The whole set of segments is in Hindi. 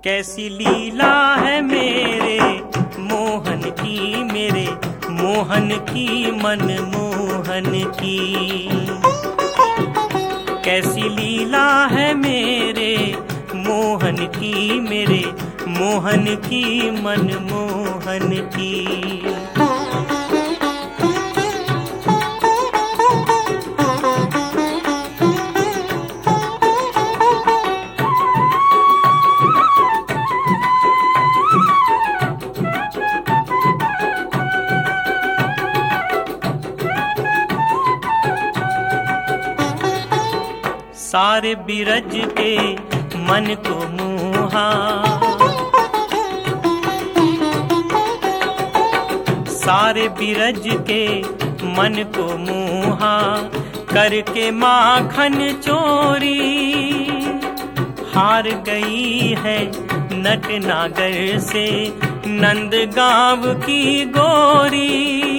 कैसी लीला है मेरे मोहन की, मेरे मोहन की, मनमोहन की। कैसी लीला है मेरे मोहन की, मेरे मोहन की, मनमोहन की। सारे बिरज के मन को मोहा, सारे बिरज के मन को मोहा, करके माखन चोरी। हार गई है नट नागर से नंद गांव की गोरी।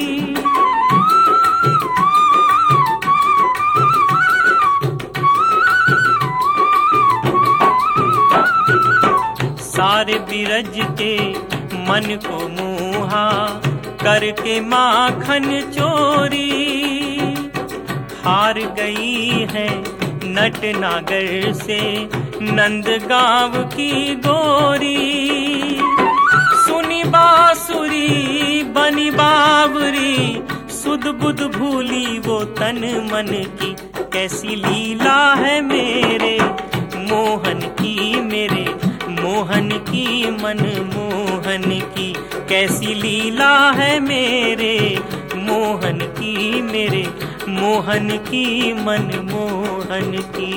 सारे बिरज के मन को मोहा, करके माखन चोरी। हार गई है नट नागर से नंद गांव की गोरी। सुनी बांसुरी बनी बावरी, सुध बुध भूली वो तन मन की। कैसी लीला है मेरे मोहन की, मेरे मोहन की, मनमोहन की। कैसी लीला है मेरे मोहन की, मेरे मोहन की, मनमोहन की।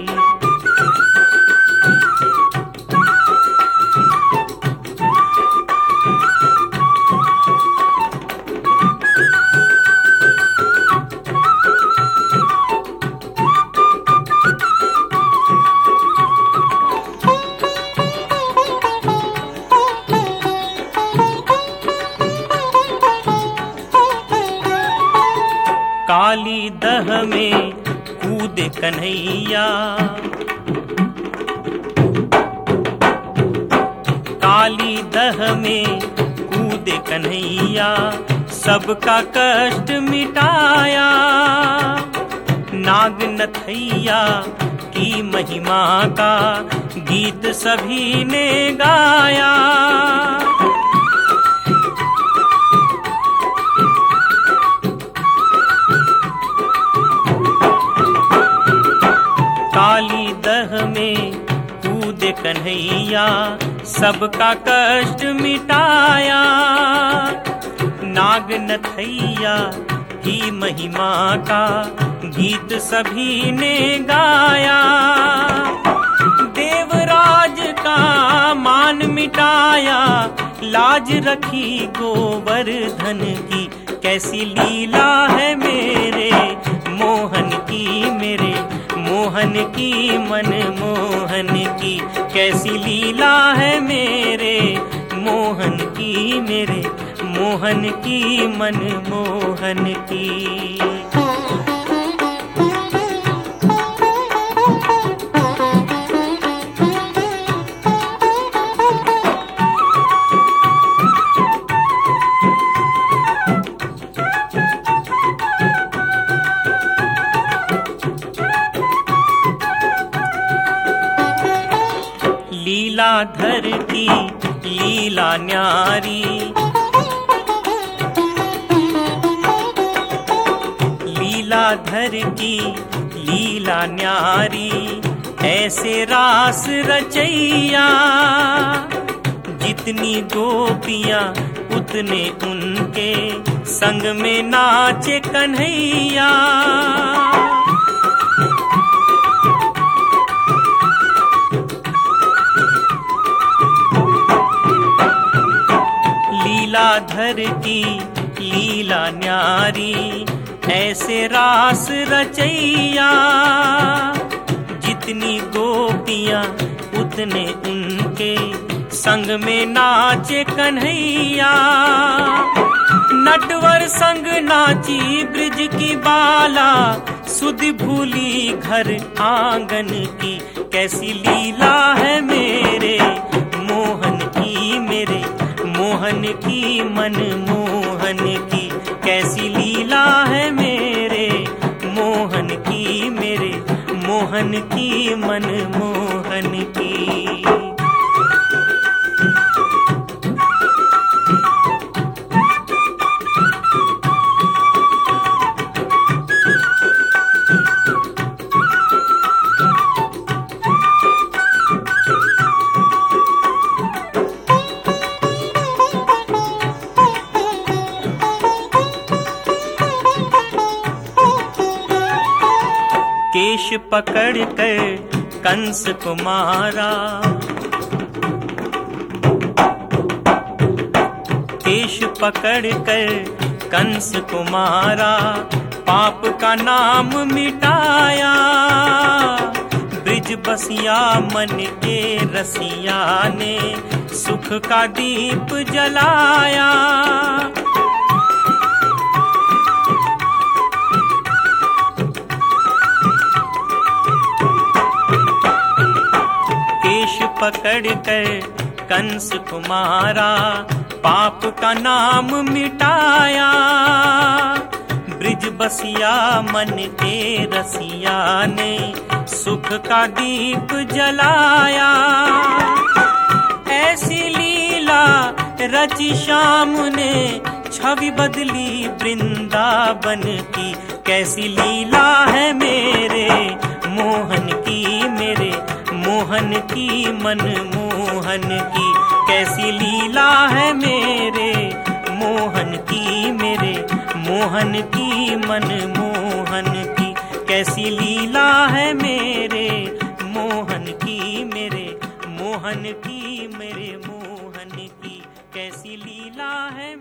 काली दह में कूदे कन्हैया, काली दह में कूदे कन्हैया, सबका कष्ट मिटाया। नाग नथैया की महिमा का गीत सभी ने गाया। काली दह में कूदे कन्हैया, सबका कष्ट मिटाया। नाग नथैया की महिमा का गीत सभी ने गाया। देवराज का मान मिटाया, लाज रखी गोवर्धन की। कैसी लीला है मेरे मोहन की, मेरे मोहन की, मनमोहन की। कैसी लीला है मेरे मोहन की, मेरे मोहन की, मनमोहन की। लीलाधर की लीला न्यारी, लीलाधर की लीला न्यारी, ऐसे रास रचैया। जितनी गोपियां उतने उनके संग में नाचे कन्हैया। लीलाधर की लीला न्यारी, ऐसे रास रचैया। जितनी गोपियां उतने उनके संग में नाचे कन्हैया। नटवर संग नाची ब्रिज की बाला, सुध भूली घर आंगन की। कैसी लीला है मेरे मनमोहन की, कैसी लीला है मेरे मोहन की, मेरे मोहन की मनमोहन की। केश पकड़ कर कंस को मारा, केश पकड़ कर कंस को मारा, पाप का नाम मिटाया। ब्रिज बसिया मन के रसिया ने सुख का दीप जलाया। पकड़ कर कंस को मारा, पाप का नाम मिटाया। ब्रिज बसिया मन के रसिया ने सुख का दीप जलाया। ऐसी लीला रची श्याम ने, छवि बदली वृंदावन की, कैसी लीला है मेरे मोहन की, मेरे मोहन की मनमोहन की, कैसी लीला है मेरे मोहन की, मेरे मोहन की मनमोहन की, कैसी लीला है मेरे मोहन की, मेरे मोहन की, मेरे मोहन की, कैसी लीला है।